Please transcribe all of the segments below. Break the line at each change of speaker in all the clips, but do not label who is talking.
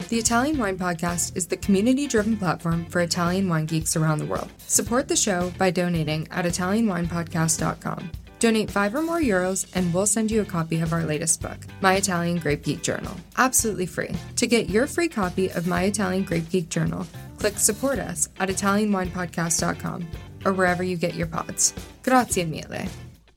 The Italian Wine Podcast is the community-driven platform for Italian wine geeks around the world. Support the show by donating at ItalianWinepodcast.com. Donate €5 or more and we'll send you a copy of our latest book, My Italian Grape Geek Journal, absolutely free. To get your free copy of My Italian Grape Geek Journal, click Support Us at ItalianWinepodcast.com or wherever you get your pods. Grazie mille.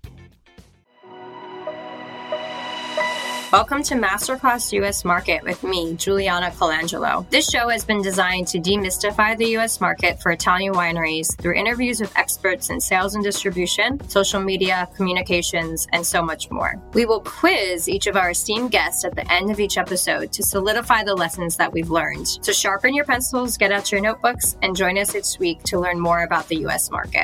Welcome to Masterclass US Market with me, Juliana Colangelo. This show has been designed to demystify the US market for Italian wineries through interviews with experts in sales and distribution, social media, communications, and so much more. We will quiz each of our esteemed guests at the end of each episode to solidify the lessons that we've learned. So sharpen your pencils, get out your notebooks, and join us each week to learn more about the US market.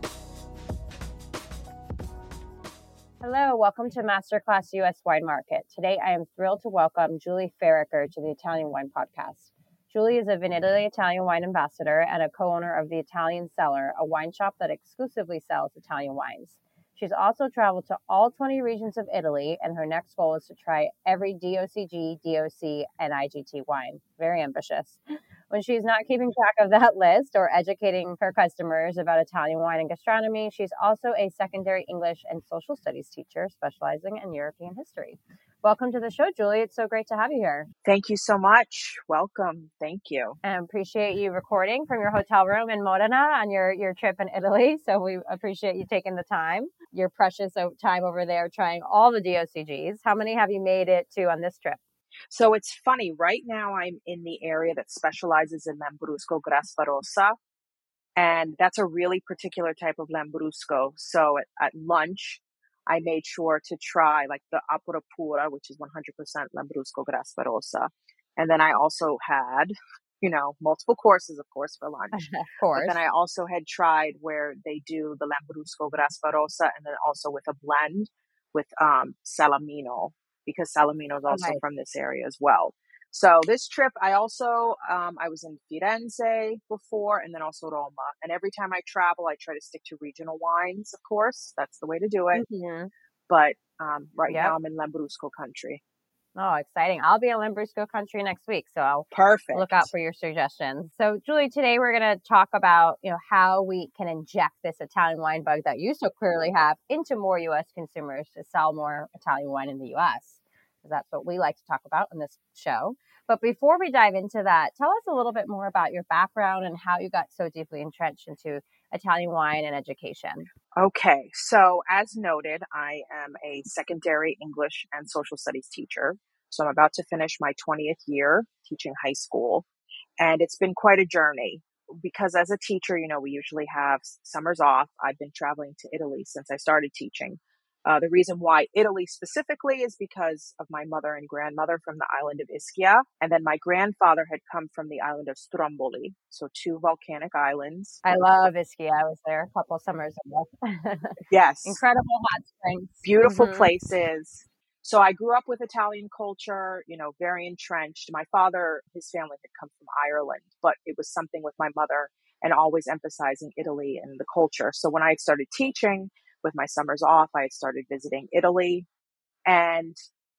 Hello, welcome to Masterclass US Wine Market. Today, I am thrilled to welcome Julie Farricker to the Italian Wine Podcast. Julie is a Vinitaly Italian wine ambassador and a co-owner of the Italian Cellar, a wine shop that exclusively sells Italian wines. She's also traveled to all 20 regions of Italy, and her next goal is to try every DOCG, DOC, and IGT wine. Very ambitious. When she's not keeping track of that list or educating her customers about Italian wine and gastronomy, she's also a secondary English and social studies teacher specializing in European history. Welcome to the show, Julie. It's so great to have you here.
Thank you so much. Welcome. Thank you.
And appreciate you recording from your hotel room in Modena on your trip in Italy. So we appreciate you taking the time, your precious time over there trying all the DOCGs. How many have you made it to on this trip?
So it's funny. Right now, I'm in the area that specializes in Lambrusco Grasparossa. And that's a really particular type of Lambrusco. So at lunch, I made sure to try like the Apura Pura, which is 100% Lambrusco Grasparossa. And then I also had, multiple courses, of course, for lunch.
Of course.
But then I also had tried where they do the Lambrusco Grasparossa and then also with a blend with Salamino, because Salamino is also from this area as well. So this trip, I also, I was in Firenze before and then also Roma. And every time I travel, I try to stick to regional wines, of course. That's the way to do it.
Mm-hmm.
But now I'm in Lambrusco country.
Oh, exciting. I'll be in Lambrusco country next week, so I'll look out for your suggestions. So Julie, today we're going to talk about, how we can inject this Italian wine bug that you so clearly have into more U.S. consumers to sell more Italian wine in the U.S. Because that's what we like to talk about in this show. But before we dive into that, tell us a little bit more about your background and how you got so deeply entrenched into Italian wine and education.
Okay, so as noted, I am a secondary English and social studies teacher. So I'm about to finish my 20th year teaching high school. And it's been quite a journey because as a teacher, we usually have summers off. I've been traveling to Italy since I started teaching. The reason why Italy specifically is because of my mother and grandmother from the island of Ischia. And then my grandfather had come from the island of Stromboli. So 2 volcanic islands.
I love Ischia. I was there a couple summers ago.
Yes.
Incredible hot springs.
Beautiful places. So I grew up with Italian culture, very entrenched. My father, his family had come from Ireland, but it was something with my mother and always emphasizing Italy and the culture. So when I had started teaching, with my summers off, I had started visiting Italy and,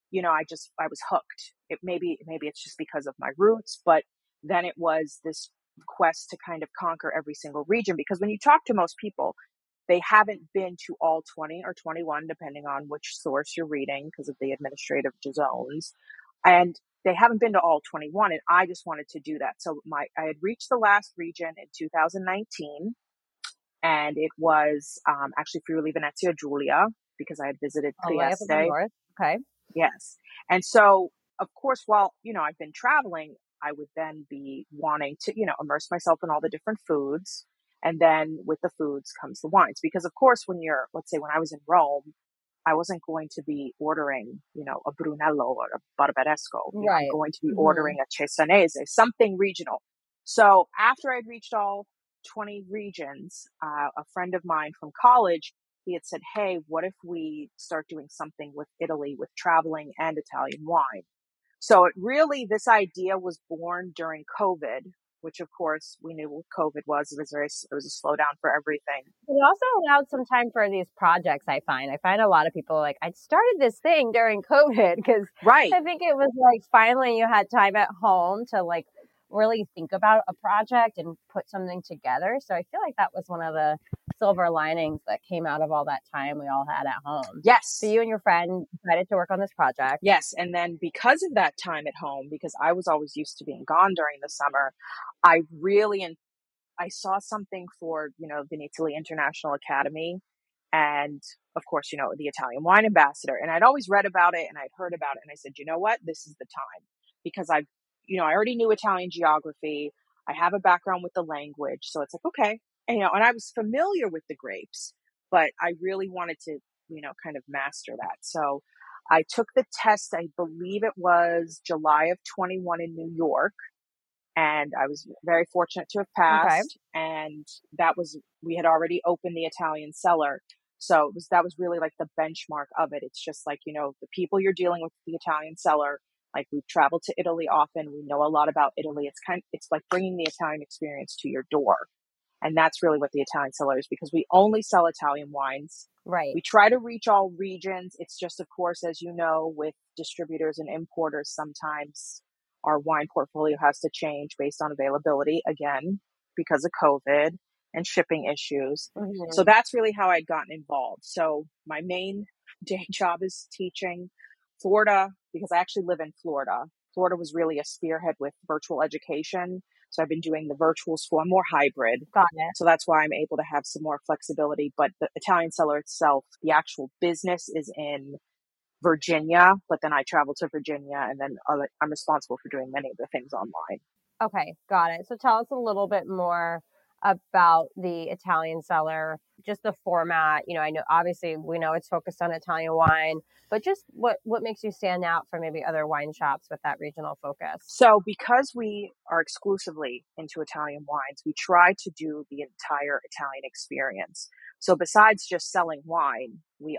I was hooked. Maybe it's just because of my roots, but then it was this quest to kind of conquer every single region, because when you talk to most people, they haven't been to all 20 or 21, depending on which source you're reading because of the administrative zones. And they haven't been to all 21. And I just wanted to do that. So I had reached the last region in 2019. And it was actually Friuli Venezia Giulia, because I had visited Trieste.
Okay.
Yes. And so, of course, while, I've been traveling, I would then be wanting to, immerse myself in all the different foods. And then with the foods comes the wines. Because, of course, let's say when I was in Rome, I wasn't going to be ordering, a Brunello or a Barbaresco.
Right.
I'm going to be ordering a Cesanese, something regional. So after I'd reached all 20 regions, a friend of mine from college, he had said, hey, what if we start doing something with Italy, with traveling and Italian wine? So this idea was born during COVID, which of course we knew what COVID was. It was a slowdown for everything.
It also allowed some time for these projects, I find. I find a lot of people like, I started this thing during COVID because
Right.
I think it was like finally you had time at home to like really think about a project and put something together. So I feel like that was one of the silver linings that came out of all that time we all had at home.
Yes.
So you and your friend decided to work on this project.
Yes. And then because of that time at home, because I was always used to being gone during the summer, I saw something for, Vinitaly International Academy and of course, the Italian wine ambassador. And I'd always read about it and I'd heard about it. And I said, you know what? This is the time because I already knew Italian geography. I have a background with the language. So it's like, okay. And I was familiar with the grapes, but I really wanted to, kind of master that. So I took the test. I believe it was July of 21 in New York. And I was very fortunate to have passed.
Okay.
And we had already opened the Italian cellar. So that was really like the benchmark of it. It's just like, the people you're dealing with the Italian cellar, like we've traveled to Italy often. We know a lot about Italy. It's like bringing the Italian experience to your door. And that's really what the Italian cellar is because we only sell Italian wines.
Right.
We try to reach all regions. It's just, of course, as you know, with distributors and importers, sometimes our wine portfolio has to change based on availability, again, because of COVID and shipping issues.
Mm-hmm.
So that's really how I'd gotten involved. So my main day job is teaching Florida because I actually live in Florida. Florida was really a spearhead with virtual education. So I've been doing the virtual school. I'm more hybrid.
Got it.
So that's why I'm able to have some more flexibility. But the Italian cellar itself, the actual business is in Virginia, but then I travel to Virginia and then I'm responsible for doing many of the things online.
Okay, got it. So tell us a little bit more about the Italian cellar, just the format. I know obviously we know it's focused on Italian wine, but just what makes you stand out from maybe other wine shops with that regional focus?
So because we are exclusively into Italian wines, we try to do the entire Italian experience. So besides just selling wine, we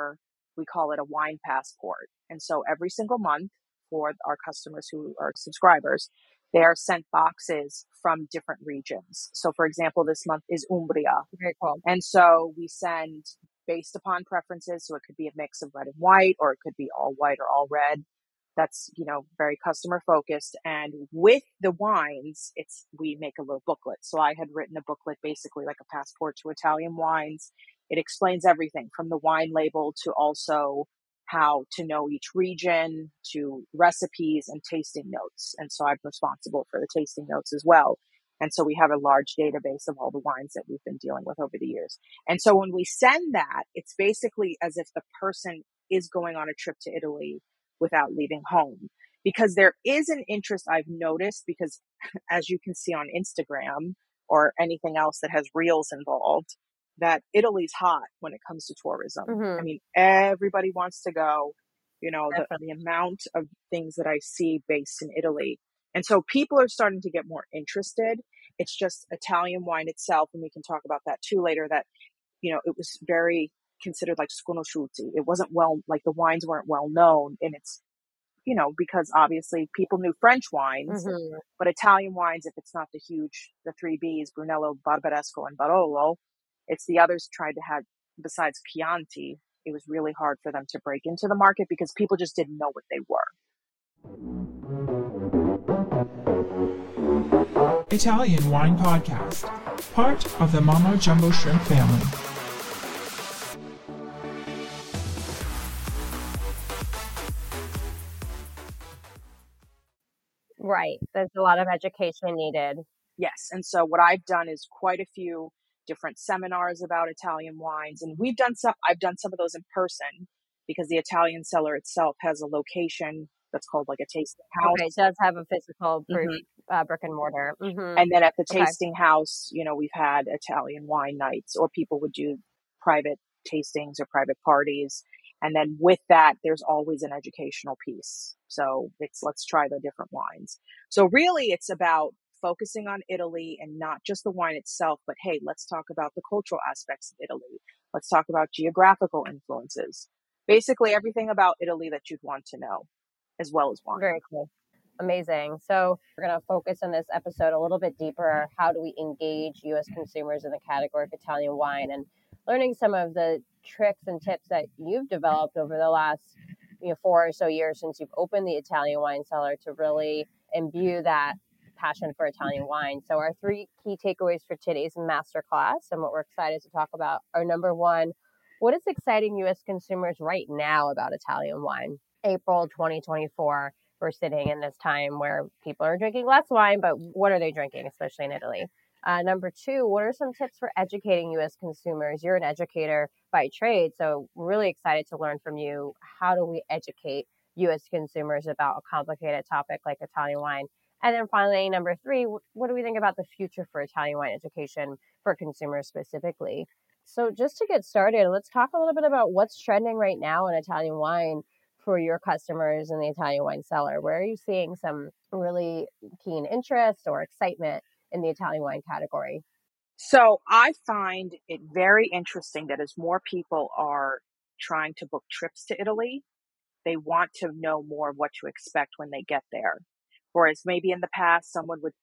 call it a wine passport. And so every single month for our customers who are subscribers, they are sent boxes from different regions. So for example, this month is Umbria.
Very cool.
And so we send based upon preferences. So it could be a mix of red and white, or it could be all white or all red. That's, very customer focused. And with the wines, we make a little booklet. So I had written a booklet, basically like a passport to Italian wines. It explains everything from the wine label to also how to know each region to recipes and tasting notes. And so I'm responsible for the tasting notes as well. And so we have a large database of all the wines that we've been dealing with over the years. And so when we send that, it's basically as if the person is going on a trip to Italy without leaving home, because there is an interest I've noticed, because as you can see on Instagram or anything else that has reels involved, that Italy's hot when it comes to tourism.
Mm-hmm.
I mean, everybody wants to go, the amount of things that I see based in Italy. And so people are starting to get more interested. It's just Italian wine itself. And we can talk about that too later, that, it was very considered like sconosciuti. It wasn't like the wines weren't well known, and it's, because obviously people knew French wines,
mm-hmm.
but Italian wines, if it's not the 3Bs, Brunello, Barbaresco, and Barolo, it's the others tried to have, besides Chianti, it was really hard for them to break into the market because people just didn't know what they were.
Italian Wine Podcast, part of the Mama Jumbo Shrimp family.
Right. There's a lot of education needed.
Yes. And so what I've done is quite a few different seminars about Italian wines. And I've done some of those in person because the Italian cellar itself has a location that's called like a tasting house.
Okay. It does have a physical brick and mortar. Mm-hmm.
And then at the tasting house, we've had Italian wine nights, or people would do private tastings or private parties. And then with that, there's always an educational piece. So let's try the different wines. So really it's about focusing on Italy and not just the wine itself, but hey, let's talk about the cultural aspects of Italy. Let's talk about geographical influences. Basically everything about Italy that you'd want to know, as well as wine.
Very cool. Amazing. So we're going to focus on this episode a little bit deeper. How do we engage U.S. consumers in the category of Italian wine, and learning some of the tricks and tips that you've developed over the last 4 or so years since you've opened the Italian wine cellar to really imbue that passion for Italian wine. So our 3 key takeaways for today's masterclass and what we're excited to talk about are: number 1, what is exciting U.S. consumers right now about Italian wine? April 2024. We're sitting in this time where people are drinking less wine, but what are they drinking, especially in Italy? Number 2, what are some tips for educating U.S. consumers? You're an educator by trade, so really excited to learn from you. How do we educate U.S. consumers about a complicated topic like Italian wine? And then finally, number 3, what do we think about the future for Italian wine education for consumers specifically? So just to get started, let's talk a little bit about what's trending right now in Italian wine for your customers in the Italian wine cellar. Where are you seeing some really keen interest or excitement in the Italian wine category?
So I find it very interesting that as more people are trying to book trips to Italy, they want to know more of what to expect when they get there. Whereas maybe in the past, someone would,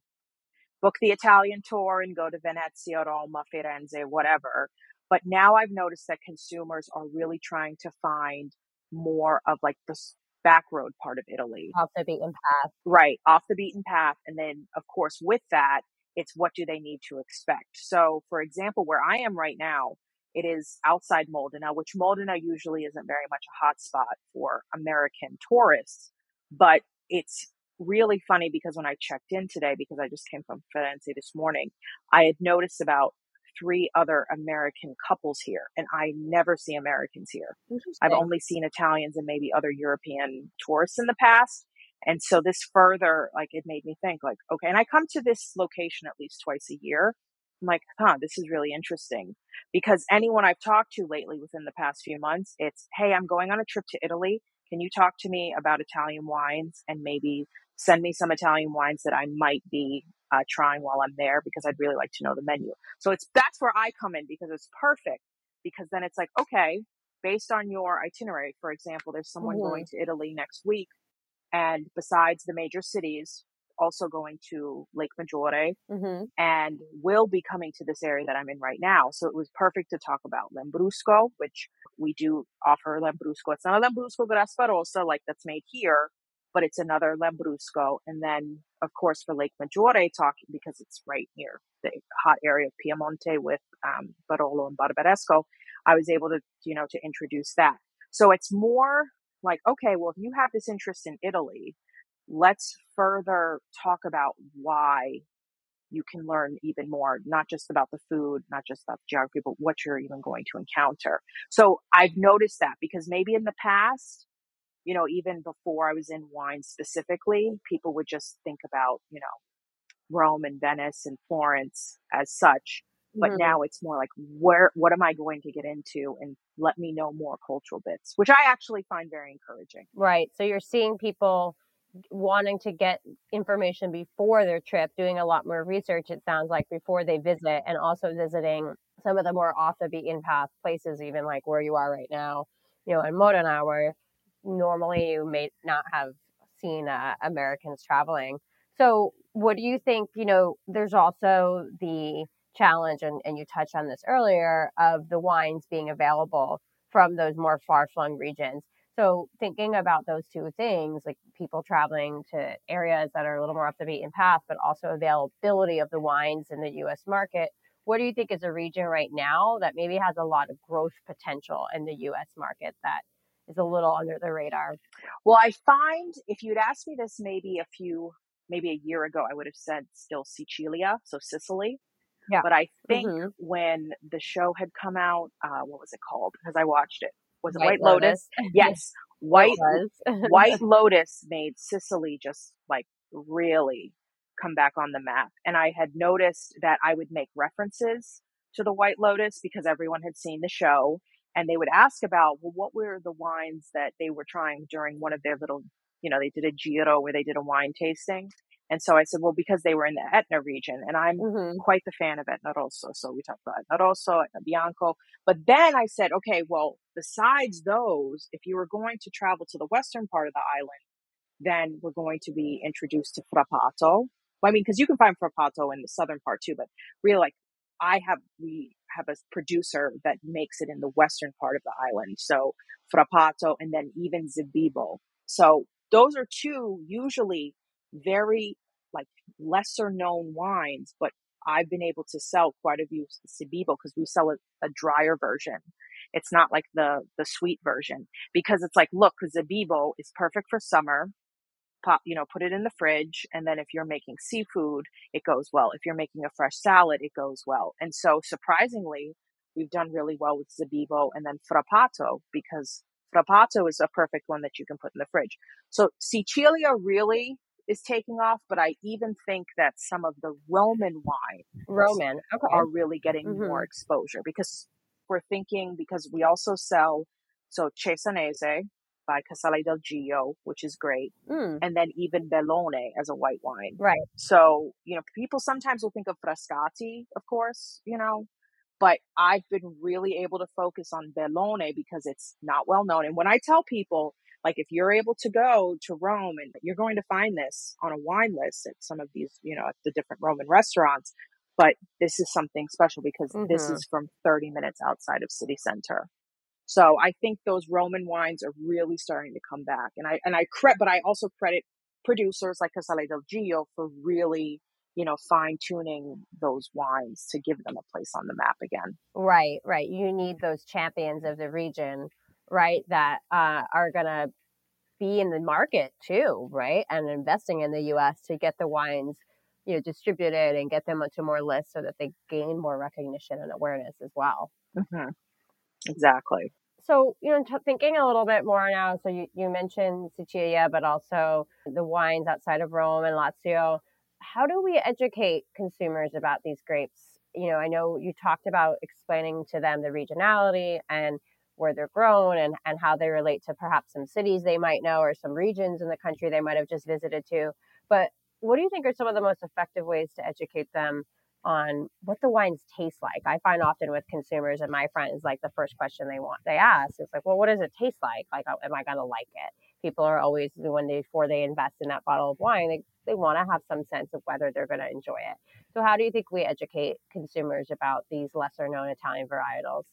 book the Italian tour and go to Venezia, Roma, Firenze, whatever. But now I've noticed that consumers are really trying to find more of like the back road part of Italy.
Off the beaten path.
Right, off the beaten path. And then, of course, with that, it's what do they need to expect? So, for example, where I am right now, it is outside Modena, which Modena usually isn't very much a hot spot for American tourists. But it's really funny because when I checked in today, because I just came from Firenze this morning, I had noticed about 3 other American couples here, and I never see Americans here. I've only seen Italians and maybe other European tourists in the past. And so this further, it made me think okay, and I come to this location at least twice a year. I'm like, this is really interesting, because anyone I've talked to lately within the past few months, it's, hey, I'm going on a trip to Italy. Can you talk to me about Italian wines and maybe send me some Italian wines that I might be trying while I'm there, because I'd really like to know the menu. So that's where I come in, because it's perfect, because then it's like, okay, based on your itinerary, for example, there's someone going to Italy next week, and besides the major cities, also going to Lake Maggiore, and will be coming to this area that I'm in right now. So it was perfect to talk about Lambrusco, which we do offer Lambrusco. It's not a Lambrusco Grasparosa that's made here, but it's another Lambrusco. And then, of course, for Lake Maggiore, talking because it's right near the hot area of Piemonte with Barolo and Barbaresco, I was able to, to introduce that. So it's more like, okay, well, if you have this interest in Italy, let's further talk about why you can learn even more, not just about the food, not just about the geography, but what you're even going to encounter. So I've noticed that, because maybe in the past, even before I was in wine specifically, people would just think about, Rome and Venice and Florence as such. But now it's more like, what am I going to get into? And let me know more cultural bits, which I actually find very encouraging.
Right. So you're seeing people wanting to get information before their trip, doing a lot more research, it sounds like, before they visit, and also visiting some of the more off the beaten path places, even like where you are right now, in Modena, where normally you may not have seen Americans traveling. So what do you think, there's also the challenge, and you touched on this earlier, of the wines being available from those more far-flung regions. So thinking about those 2 things, like people traveling to areas that are a little more off the beaten path, but also availability of the wines in the U.S. market, what do you think is a region right now that maybe has a lot of growth potential in the U.S. market that is a little under the radar?
Well, I find if you'd asked me this maybe a year ago, I would have said still Sicilia, so Sicily.
Yeah.
But I think when the show had come out, what was it called? Because I watched it. Was it White Lotus? Yes. White Lotus made Sicily just really come back on the map. And I had noticed that I would make references to the White Lotus because everyone had seen the show, and they would ask about, well, what were the wines that they were trying during one of their little, they did a Giro where they did a wine tasting. And so I said, well, because they were in the Etna region, and I'm quite the fan of Etna Rosso. So we talked about Etna Rosso, Etna Bianco. But then I said, okay, well, besides those, if you were going to travel to the western part of the island, then we're going to be introduced to Frappato. I mean, because you can find Frappato in the southern part too, but really, like, we have a producer that makes it in the western part of the island. So Frappato, and then even Zebibo. So those are two usually very, like, lesser known wines, but I've been able to sell quite a few Zebibo because we sell a drier version. It's not like the sweet version, because it's like, look, Zebibo is perfect for summer. Put it in the fridge. And then if you're making seafood, it goes well. If you're making a fresh salad, it goes well. And so surprisingly, we've done really well with Zebibo and then Frappato, because Frappato is a perfect one that you can put in the fridge. So Sicilia really is taking off, but I even think that some of the Roman wines are really getting more exposure, because because we also sell, so Cesanese by Casale del Gio, which is great. And then even Bellone as a white wine.
Right.
So, people sometimes will think of Frascati, of course, but I've been really able to focus on Bellone because it's not well known. And when I tell people, like, if you're able to go to Rome, and you're going to find this on a wine list at some of these, at the different Roman restaurants, but this is something special because this is from 30 minutes outside of city center. So I think those Roman wines are really starting to come back. But I also credit producers like Casale del Gio for really, fine tuning those wines to give them a place on the map again.
Right. You need those champions of the region, right? That are going to be in the market too, right? And investing in the U.S. to get the wines, distributed and get them onto more lists so that they gain more recognition and awareness as well.
Mm-hmm. Exactly.
So, thinking a little bit more now, so you mentioned Sicilia, but also the wines outside of Rome and Lazio. How do we educate consumers about these grapes? I know you talked about explaining to them the regionality and where they're grown and how they relate to perhaps some cities they might know or some regions in the country they might have just visited to. But what do you think are some of the most effective ways to educate them on what the wines taste like? I find often with consumers and my friends, like, the first question they ask is like, well, what does it taste like? Like, am I going to like it? People are always, before they invest in that bottle of wine, they want to have some sense of whether they're going to enjoy it. So how do you think we educate consumers about these lesser known Italian varietals?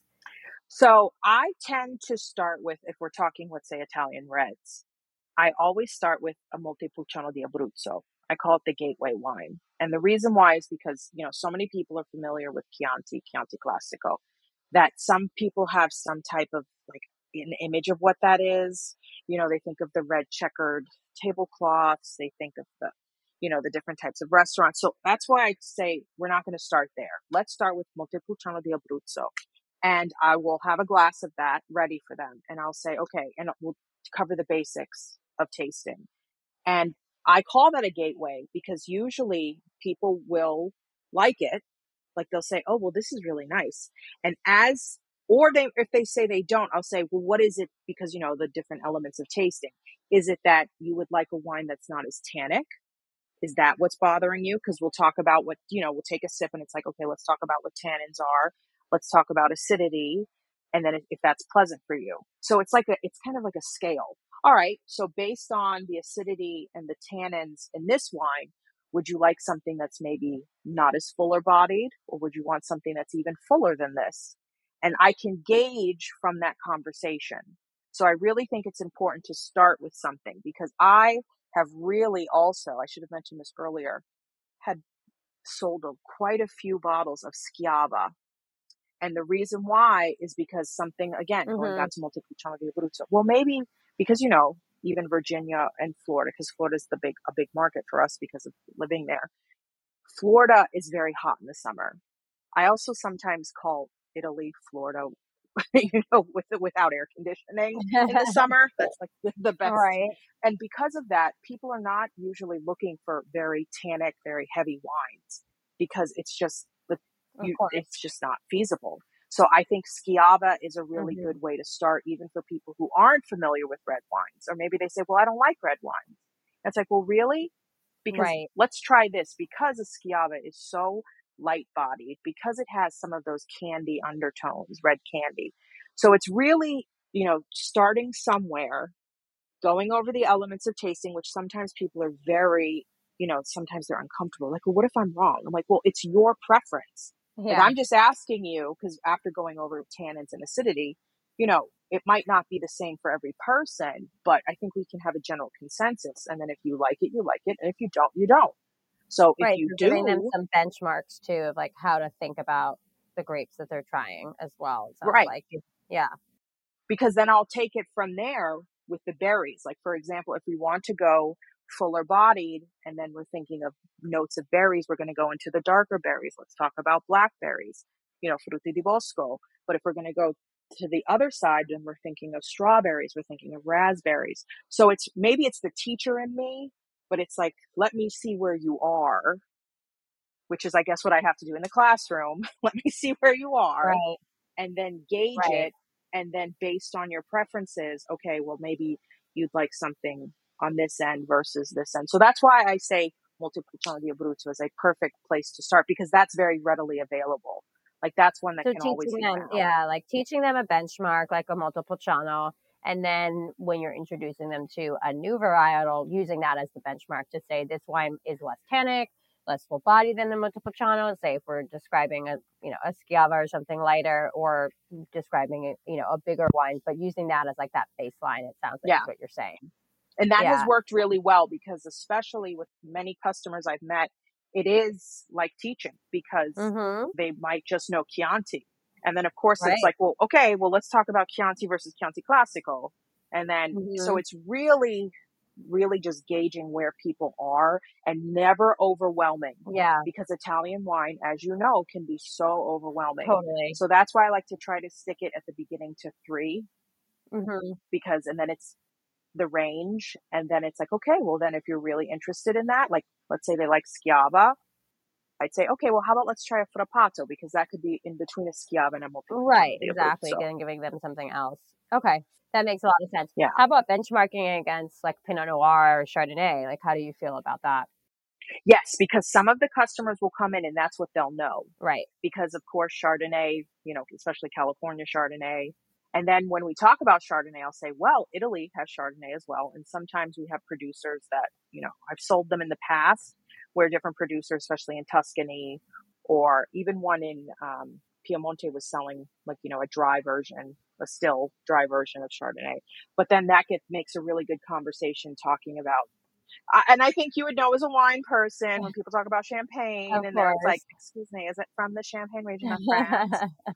So I tend to start with, if we're talking, let's say, Italian reds, I always start with a Montepulciano di Abruzzo. I call it the gateway wine. And the reason why is because, so many people are familiar with Chianti Classico, that some people have some type of, like, an image of what that is. They think of the red checkered tablecloths. They think of the different types of restaurants. So that's why I say we're not going to start there. Let's start with Montepulciano di Abruzzo. And I will have a glass of that ready for them. And I'll say, okay, and we'll cover the basics of tasting. And I call that a gateway because usually people will like it. Like, they'll say, oh, well, this is really nice. And if they say they don't, I'll say, well, what is it? Because, the different elements of tasting. Is it that you would like a wine that's not as tannic? Is that what's bothering you? Because we'll talk about we'll take a sip and it's like, okay, let's talk about what tannins are. Let's talk about acidity. And then if that's pleasant for you. So it's kind of like a scale. All right. So based on the acidity and the tannins in this wine, would you like something that's maybe not as fuller bodied, or would you want something that's even fuller than this? And I can gauge from that conversation. So I really think it's important to start with something, because I have really also, I should have mentioned this earlier, had sold quite a few bottles of Schiava. And the reason why is because something, again, going back to Montepulciano di Abruzzo. Well, maybe because, even Virginia and Florida, because Florida is a big market for us because of living there. Florida is very hot in the summer. I also sometimes call Italy Florida, without air conditioning in the summer. That's like the best.
Right.
And because of that, people are not usually looking for very tannic, very heavy wines, because it's just not feasible. So I think Schiava is a really good way to start, even for people who aren't familiar with red wines. Or maybe they say, well, I don't like red wines. It's like, well, really? Because let's try this. Because a Schiava is so light-bodied, because it has some of those candy undertones, red candy. So it's really, starting somewhere going over the elements of tasting, which sometimes people are very, sometimes they're uncomfortable. Like, well, what if I'm wrong? I'm like, well, it's your preference. Like,
Yeah.
I'm just asking you, because after going over tannins and acidity, it might not be the same for every person, but I think we can have a general consensus. And then if you like it, you like it. And if you don't, you don't. So if
Right.
you
So giving them
do,
some benchmarks too of like how to think about the grapes that they're trying as well. It sounds
right.
like. Yeah.
Because then I'll take it from there with the berries. Like, for example, if we want to go fuller bodied and then we're thinking of notes of berries, we're going to go into the darker berries. Let's talk about blackberries, frutti di bosco. But if we're going to go to the other side, then we're thinking of strawberries, we're thinking of raspberries. So maybe it's the teacher in me, but it's like, let me see where you are, which is, I guess, what I have to do in the classroom. Let me see where you are
Right.
and then gauge
Right.
it. And then based on your preferences, okay, well, maybe you'd like something on this end versus this end. So that's why I say Montepulciano di Abruzzo is a perfect place to start, because that's very readily available. Like, that's one that
So
can always
teaching
be
them,
found.
like teaching them a benchmark, like a Montepulciano, and then when you're introducing them to a new varietal, using that as the benchmark to say this wine is less tannic, less full body than the Montepulciano. Say if we're describing a Schiava or something lighter, or describing a bigger wine, but using that as like that baseline. It sounds like
Yeah.
is what you're saying.
And that has
Yeah.
worked really well, because especially with many customers I've met, it is like teaching, because
Mm-hmm.
they might just know Chianti. And then, of course,
Right.
it's like, well, okay, well, let's talk about Chianti versus Chianti Classico. And then, so
Mm-hmm.
it's really, really just gauging where people are, and never overwhelming.
Yeah.
Because Italian wine, as you know, can be so overwhelming.
Totally.
So that's why I like to try to stick it at the beginning to 3,
Mm-hmm.
and then it's the range. And then it's like, okay, well, then if you're really interested in that, like, let's say they like Schiava, I'd say, okay, well, how about let's try a Frappato, because that could be in between a Schiava and a
Right,
Montepulciano di
exactly.
Abruzzo.
Giving them something else. Okay, that makes a lot of sense.
Yeah.
How about benchmarking against like Pinot Noir or Chardonnay? Like, how do you feel about that?
Yes, because some of the customers will come in and that's what they'll know.
Right.
Because of course, Chardonnay, especially California Chardonnay. And then when we talk about Chardonnay, I'll say, well, Italy has Chardonnay as well. And sometimes we have producers that, I've sold them in the past, where different producers, especially in Tuscany, or even one in Piemonte, was selling like, a dry version, a still dry version of Chardonnay. But then that makes a really good conversation talking about, and I think you would know as a wine person when people talk about champagne,
Of
and they're like,
course.
excuse me, is it from the Champagne region of France?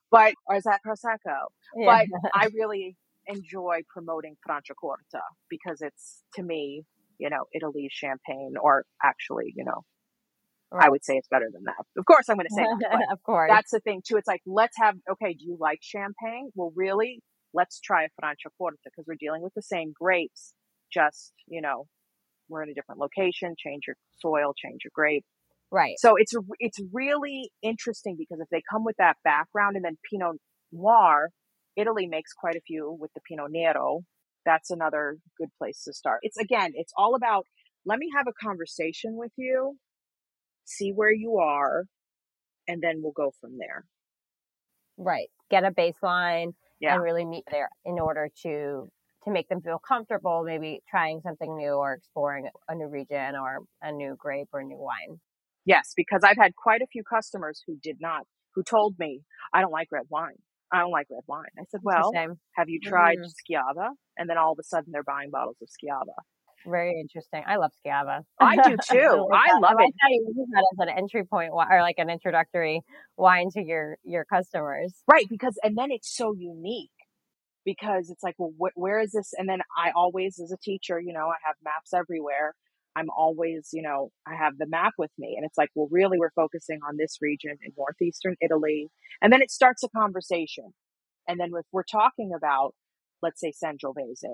Or is that Prosecco?
Yeah.
But I really enjoy promoting Franciacorta, because it's, to me, Italy's champagne, or actually,
Right.
I would say it's better than that. Of course, I'm going to say that, but
Of course.
that's the thing too. It's like, okay, do you like champagne? Well, really, let's try a Franciacorta, because we're dealing with the same grapes, just, we're in a different location, change your soil, change your grape.
Right.
So it's really interesting, because if they come with that background, and then Pinot Noir, Italy makes quite a few with the Pinot Nero. That's another good place to start. It's all about, let me have a conversation with you, see where you are, and then we'll go from there.
Right. Get a baseline
Yeah.
and really meet there in order to make them feel comfortable, maybe trying something new or exploring a new region or a new grape or a new wine.
Yes, because I've had quite a few customers who told me, I don't like red wine. I don't like red wine. I said, well, have you tried Schiava? And then all of a sudden they're buying bottles of Schiava.
Very interesting. I love Schiava.
I do too. I love it.
How you use that as an entry point, or like an introductory wine to your customers.
Right, and then it's so unique, because it's like, well, where is this? And then I always, as a teacher, I have maps everywhere. I'm always, I have the map with me, and it's like, well, really, we're focusing on this region in northeastern Italy. And then it starts a conversation. And then if we're talking about, let's say, Sangiovese,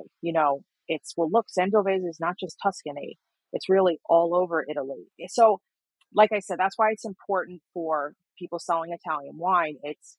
it's, well, look, Sangiovese is not just Tuscany. It's really all over Italy. So, like I said, that's why it's important for people selling Italian wine. It's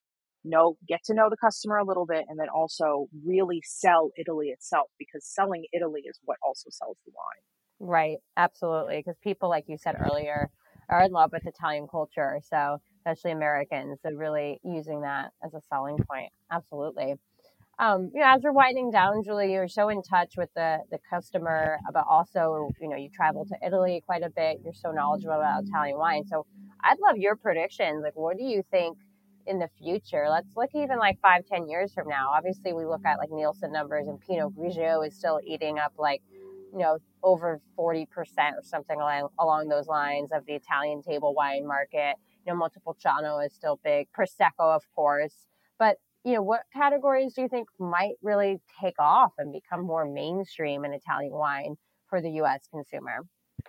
get to know the customer a little bit, and then also really sell Italy itself, because selling Italy is what also sells the wine.
Right. Absolutely. Because people, like you said earlier, are in love with Italian culture. So especially Americans, are really using that as a selling point. Absolutely. As we're winding down, Julie, you're so in touch with the customer, but also, you travel to Italy quite a bit. You're so knowledgeable about Italian wine. So I'd love your predictions. Like, what do you think in the future? Let's look even like 5-10 years from now. Obviously, we look at like Nielsen numbers, and Pinot Grigio is still eating up like, over 40% or something along those lines of the Italian table wine market. Montepulciano is still big. Prosecco, of course. But what categories do you think might really take off and become more mainstream in Italian wine for the U.S. consumer?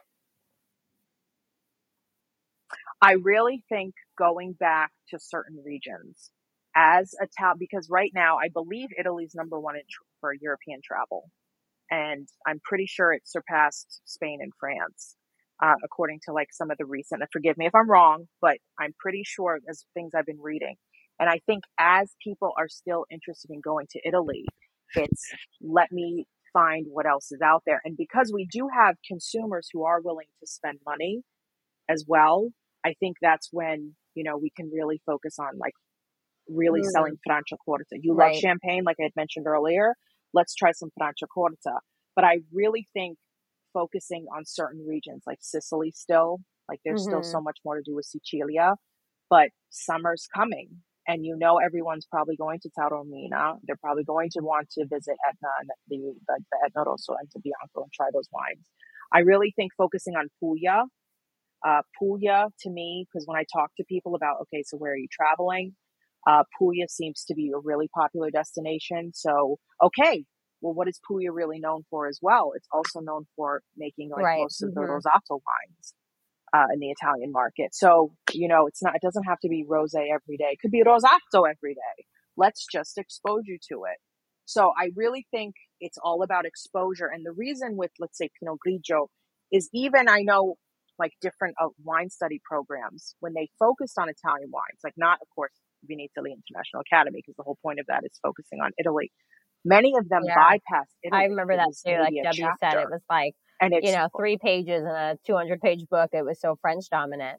I really think going back to certain regions because right now I believe Italy's number one for European travel. And I'm pretty sure it surpassed Spain and France, according to like some of the recent, forgive me if I'm wrong, but I'm pretty sure as things I've been reading. And I think as people are still interested in going to Italy, it's let me find what else is out there. And because we do have consumers who are willing to spend money as well, I think that's when, we can really focus on like really selling Franciacorta. You love champagne, like I had mentioned earlier. Let's try some Franciacorta. But I really think focusing on certain regions like Sicily still, like there's still so much more to do with Sicilia, but summer's coming and everyone's probably going to Taormina. They're probably going to want to visit Etna and the Etna Rosso and Bianco and try those wines. I really think focusing on Puglia, to me, because when I talk to people about, okay, so where are you traveling? Puglia seems to be a really popular destination. So, okay, well, what is Puglia really known for as well? It's also known for making most of the Rosato wines in the Italian market. So, it doesn't have to be rosé every day. It could be Rosato every day. Let's just expose you to it. So I really think it's all about exposure. And the reason with, let's say, Pinot Grigio is even I know like different wine study programs, when they focused on Italian wines, like not, of course, Vinitaly International Academy, because the whole point of that is focusing on Italy. Many of them bypassed Italy.
I remember that too. Like W said, it was like, and it's, 3 pages in a 200-page book. It was so French dominant.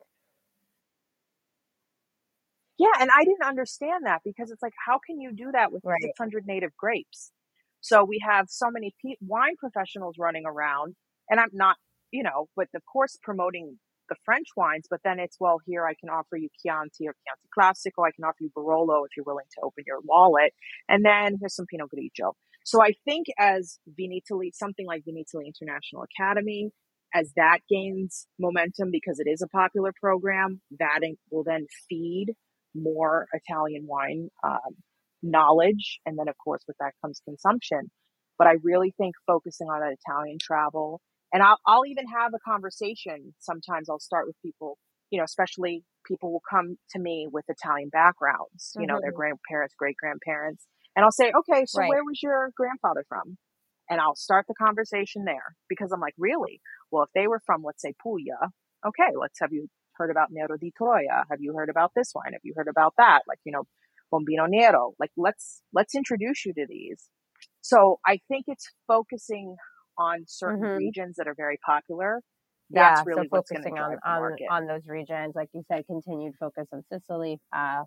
Yeah, and I didn't understand that because it's like, how can you do that with 600 native grapes? So we have so many wine professionals running around, and I'm not, but of course promoting the French wines, but then it's, well, here I can offer you Chianti or Chianti Classico. I can offer you Barolo if you're willing to open your wallet. And then here's some Pinot Grigio. So I think as Vinitaly, something like Vinitaly International Academy, as that gains momentum because it is a popular program, that will then feed more Italian wine knowledge. And then, of course, with that comes consumption. But I really think focusing on that Italian travel, and I'll even have a conversation. Sometimes I'll start with people, especially people will come to me with Italian backgrounds, their grandparents, great-grandparents. And I'll say, okay, so where was your grandfather from? And I'll start the conversation there because I'm like, really? Well, if they were from, let's say, Puglia, okay, have you heard about Nero di Troia? Have you heard about this wine? Have you heard about that? Like, Bombino Nero. Like, let's introduce you to these. So I think it's focusing on certain regions that are very popular. That's really what's going to drive the market.
On those regions, like you said, continued focus on Sicily,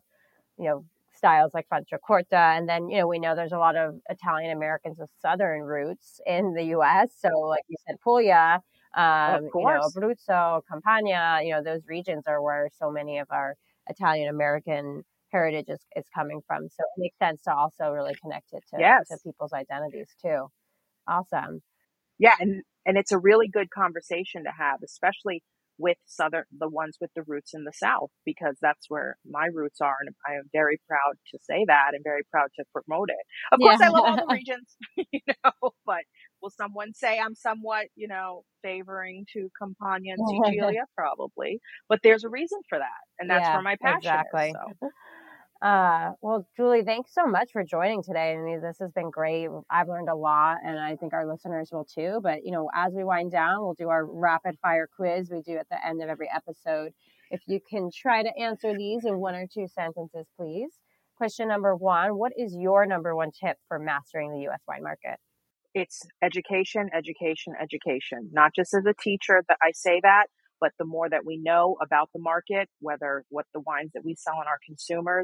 styles like Franciacorta. And then, we know there's a lot of Italian Americans with Southern roots in the U.S. So like you said, Puglia, Abruzzo, Campania, those regions are where so many of our Italian American heritage is coming from. So it makes sense to also really connect it to people's identities too. Awesome.
Yeah. And it's a really good conversation to have, especially with the ones with the roots in the South, because that's where my roots are. And I am very proud to say that and very proud to promote it. Of course, I love all the regions, but will someone say I'm somewhat, favoring to Campania and Sicilia? Probably. But there's a reason for that. And that's where my passion is. So.
Well, Julie, thanks so much for joining today. I mean, this has been great. I've learned a lot, and I think our listeners will too. But, as we wind down, we'll do our rapid fire quiz we do at the end of every episode. If you can try to answer these in 1 or 2 sentences, please. Question number 1, what is your number 1 tip for mastering the U.S. wine market?
It's education, education, education. Not just as a teacher that I say that, but the more that we know about the market, what the wines that we sell on our consumers,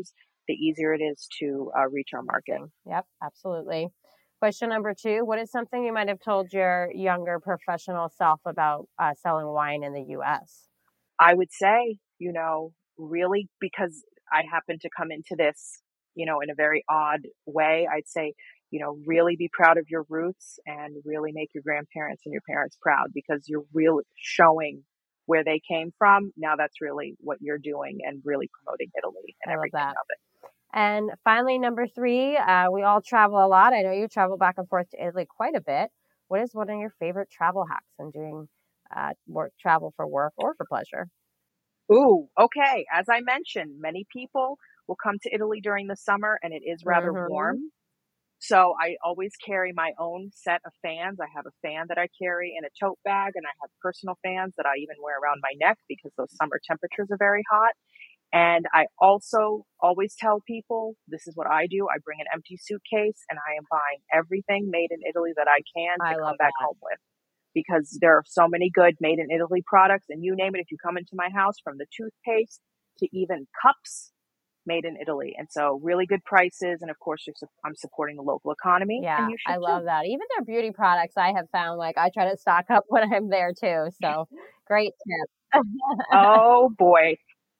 the easier it is to reach our market.
Yep, absolutely. Question number 2, what is something you might have told your younger professional self about selling wine in the U.S.?
I would say, really, because I happen to come into this, in a very odd way, I'd say, really be proud of your roots and really make your grandparents and your parents proud, because you're really showing where they came from. Now that's really what you're doing, and really promoting Italy and everything of it.
And finally, number 3, we all travel a lot. I know you travel back and forth to Italy quite a bit. What is one of your favorite travel hacks in doing travel for work or for pleasure?
Ooh, okay. As I mentioned, many people will come to Italy during the summer, and it is rather warm. So I always carry my own set of fans. I have a fan that I carry in a tote bag, and I have personal fans that I even wear around my neck because those summer temperatures are very hot. And I also always tell people, this is what I do. I bring an empty suitcase, and I am buying everything made in Italy that I can to come back home with. Because there are so many good made in Italy products, and you name it, if you come into my house, from the toothpaste to even cups, made in Italy. And so really good prices. And of course, I'm supporting the local economy.
Yeah,
and you should
love that. Even their beauty products, I have found, I try to stock up when I'm there too. So great tip.
Oh boy.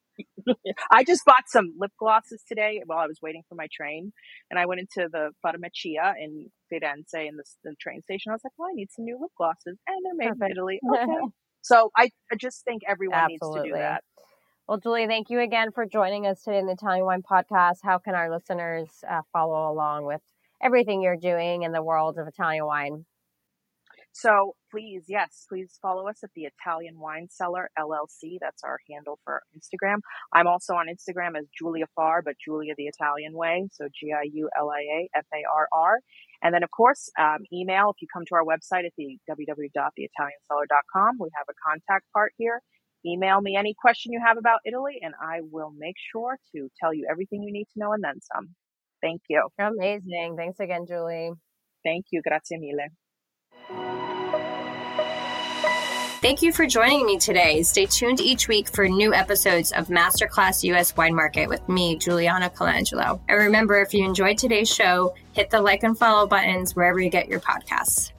I just bought some lip glosses today while I was waiting for my train, and I went into the Farmacia in Firenze in the train station. I was like, well, I need some new lip glosses, and they're made in Italy. Okay. So I just think everyone needs to do that.
Well, Julie, thank you again for joining us today in the Italian Wine Podcast. How can our listeners follow along with everything you're doing in the world of Italian wine?
So please follow us at the Italian Wine Cellar LLC. That's our handle for Instagram. I'm also on Instagram as Julia Farr, but Julia the Italian way. So GIULIAFARR. And then of course, email. If you come to our website at the www.theitaliancellar.com, we have a contact part here. Email me any question you have about Italy, and I will make sure to tell you everything you need to know and then some. Thank you.
Amazing. Thanks again, Julie.
Thank you. Grazie mille.
Thank you for joining me today. Stay tuned each week for new episodes of Masterclass US Wine Market with me, Juliana Colangelo. And remember, if you enjoyed today's show, hit the like and follow buttons wherever you get your podcasts.